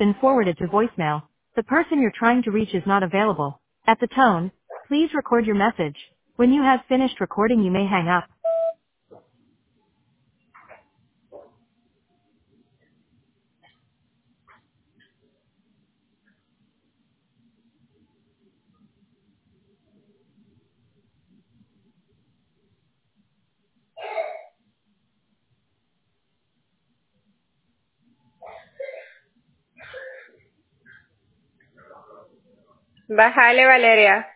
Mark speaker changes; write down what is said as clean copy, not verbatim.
Speaker 1: been forwarded to voicemail. The person you're trying to reach is not available. At the tone, please record your message. When you have finished recording, you may hang up.
Speaker 2: Bájale, Valeria.